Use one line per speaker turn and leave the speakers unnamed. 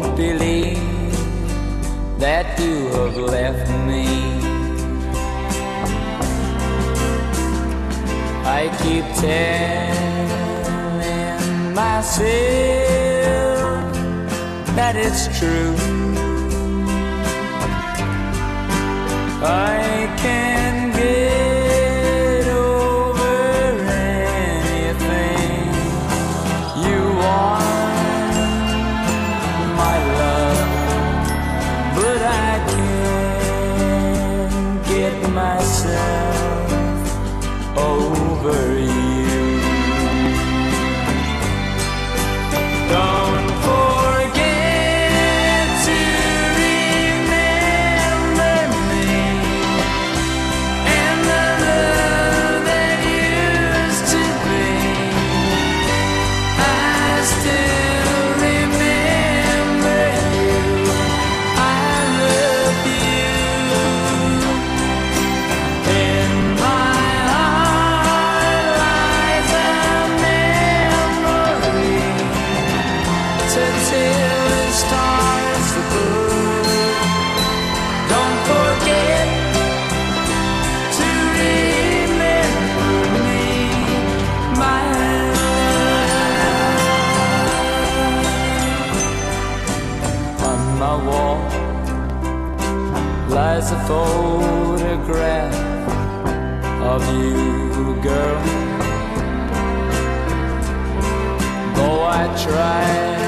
won't believe that you have left me. I keep telling myself that it's true. I can get over anything you want, my love, but I can't get myself over you. Don't forget to remember me and the love that used to be. I still remember you. I love you. In my heart lies a memory to tell the stars above. Don't forget to remember me, my love. On my wall lies a photograph of you, girl. Though I try